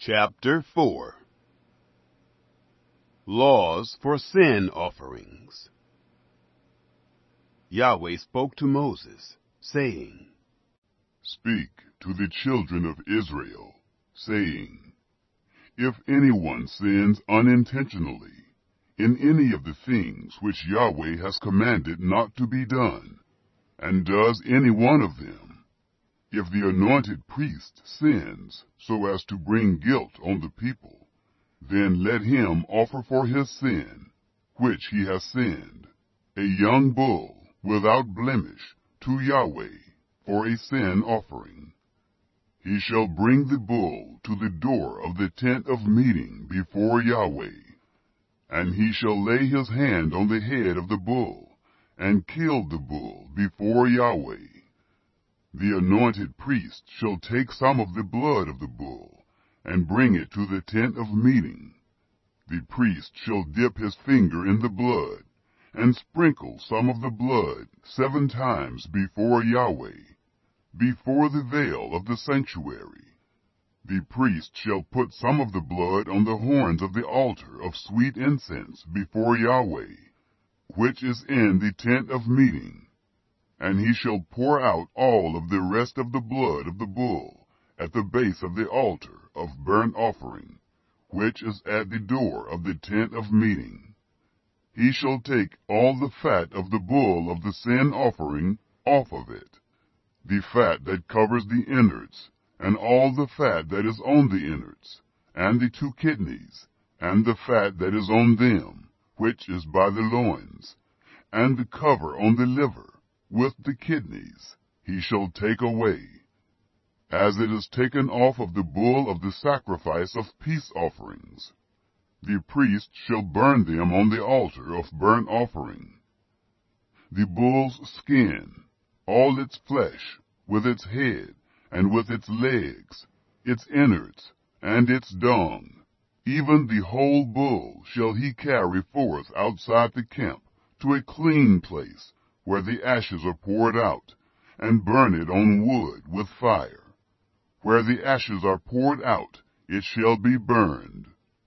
Chapter 4 Laws for Sin Offerings. Yahweh spoke to Moses, saying, Speak to the children of Israel, saying, If anyone sins unintentionally in any of the things which Yahweh has commanded not to be done, and does any one of them, if the anointed priest sins so as to bring guilt on the people, then let him offer for his sin, which he has sinned, a young bull without blemish to Yahweh for a sin offering. He shall bring the bull to the door of the tent of meeting before Yahweh, and he shall lay his hand on the head of the bull, and kill the bull before Yahweh. The anointed priest shall take some of the blood of the bull, and bring it to the tent of meeting. The priest shall dip his finger in the blood, and sprinkle some of the blood 7 times before Yahweh, before the veil of the sanctuary. The priest shall put some of the blood on the horns of the altar of sweet incense before Yahweh, which is in the tent of meeting, and he shall pour out all of the rest of the blood of the bull at the base of the altar of burnt offering, which is at the door of the tent of meeting. He shall take all the fat of the bull of the sin offering off of it, the fat that covers the innards, and all the fat that is on the innards, and the 2 kidneys, and the fat that is on them, which is by the loins, and the cover on the liver, with the kidneys, he shall take away, as it is taken off of the bull of the sacrifice of peace offerings. The priest shall burn them on the altar of burnt offering. The bull's skin, all its flesh, with its head, and with its legs, its innards, and its dung, even the whole bull shall he carry forth outside the camp to a clean place, where the ashes are poured out, and burn it on wood with fire. Where the ashes are poured out, it shall be burned.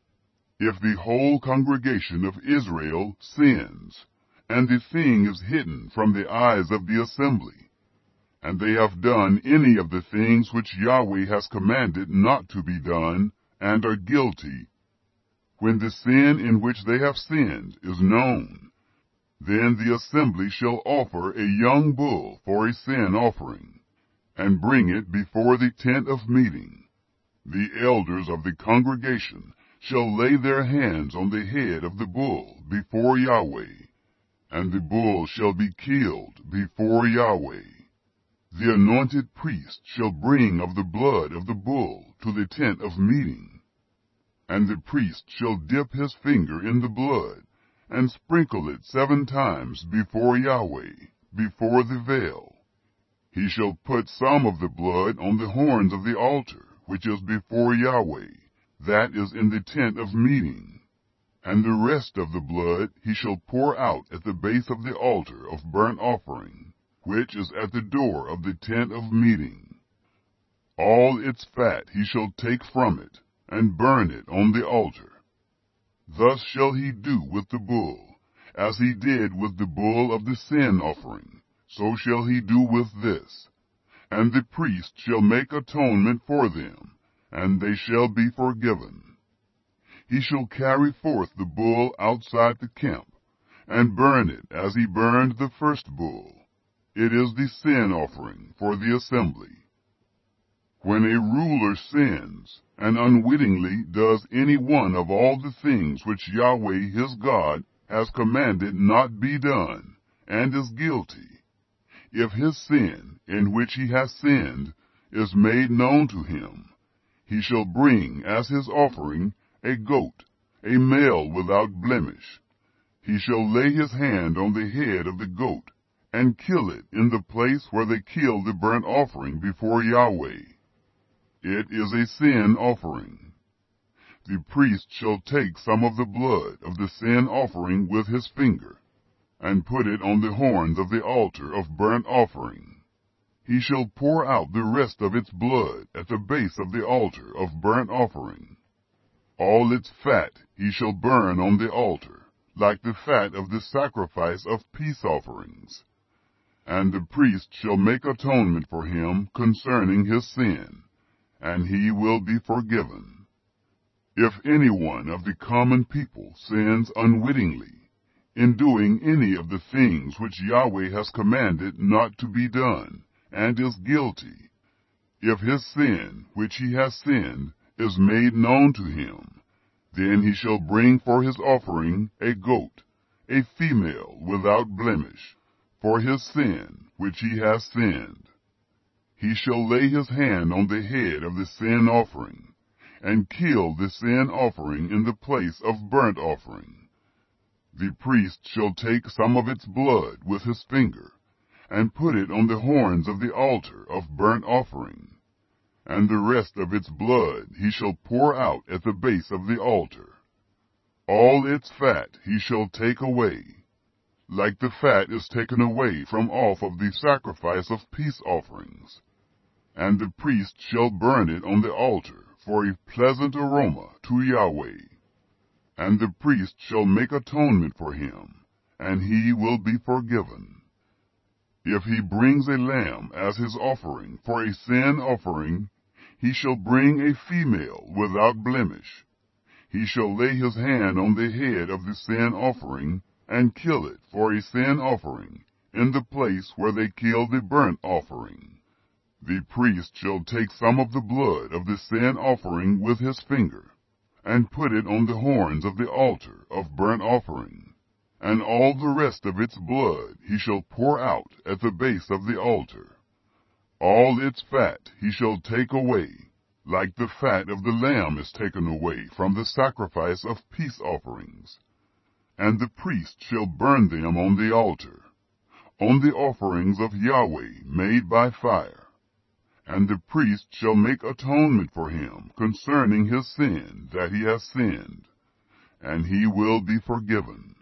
If the whole congregation of Israel sins, and the thing is hidden from the eyes of the assembly, and they have done any of the things which Yahweh has commanded not to be done, and are guilty, when the sin in which they have sinned is known, then the assembly shall offer a young bull for a sin offering, and bring it before the tent of meeting. The elders of the congregation shall lay their hands on the head of the bull before Yahweh, and the bull shall be killed before Yahweh. The anointed priest shall bring of the blood of the bull to the tent of meeting, and the priest shall dip his finger in the blood, and sprinkle it 7 times before Yahweh, before the veil. He shall put some of the blood on the horns of the altar, which is before Yahweh, that is in the tent of meeting, and the rest of the blood he shall pour out at the base of the altar of burnt offering, which is at the door of the tent of meeting. All its fat he shall take from it, and burn it on the altar. Thus shall he do with the bull, as he did with the bull of the sin offering, so shall he do with this. And the priest shall make atonement for them, and they shall be forgiven. He shall carry forth the bull outside the camp, and burn it as he burned the first bull. It is the sin offering for the assembly. When a ruler sins, and unwittingly does any one of all the things which Yahweh his God has commanded not be done, and is guilty, if his sin, in which he has sinned, is made known to him, he shall bring as his offering a goat, a male without blemish. He shall lay his hand on the head of the goat, and kill it in the place where they kill the burnt offering before Yahweh. It is a sin offering. The priest shall take some of the blood of the sin offering with his finger, and put it on the horns of the altar of burnt offering. he shall pour out the rest of its blood at the base of the altar of burnt offering. All its fat he shall burn on the altar, like the fat of the sacrifice of peace offerings. And the priest shall make atonement for him concerning his sin, and he will be forgiven. If any one of the common people sins unwittingly, in doing any of the things which Yahweh has commanded not to be done, and is guilty, if his sin which he has sinned is made known to him, then he shall bring for his offering a goat, a female without blemish, for his sin which he has sinned. He shall lay his hand on the head of the sin offering, and kill the sin offering in the place of burnt offering. The priest shall take some of its blood with his finger, and put it on the horns of the altar of burnt offering, and the rest of its blood he shall pour out at the base of the altar. All its fat he shall take away, like the fat is taken away from off of the sacrifice of peace offerings. And the priest shall burn it on the altar for a pleasant aroma to Yahweh. And the priest shall make atonement for him, and he will be forgiven. If he brings a lamb as his offering for a sin offering, he shall bring a female without blemish. He shall lay his hand on the head of the sin offering, and kill it for a sin offering, in the place where they kill the burnt offering. The priest shall take some of the blood of the sin offering with his finger, and put it on the horns of the altar of burnt offering, and all the rest of its blood he shall pour out at the base of the altar. All its fat he shall take away, like the fat of the lamb is taken away from the sacrifice of peace offerings. And the priest shall burn them on the altar, on the offerings of Yahweh made by fire. And the priest shall make atonement for him concerning his sin that he has sinned, and he will be forgiven.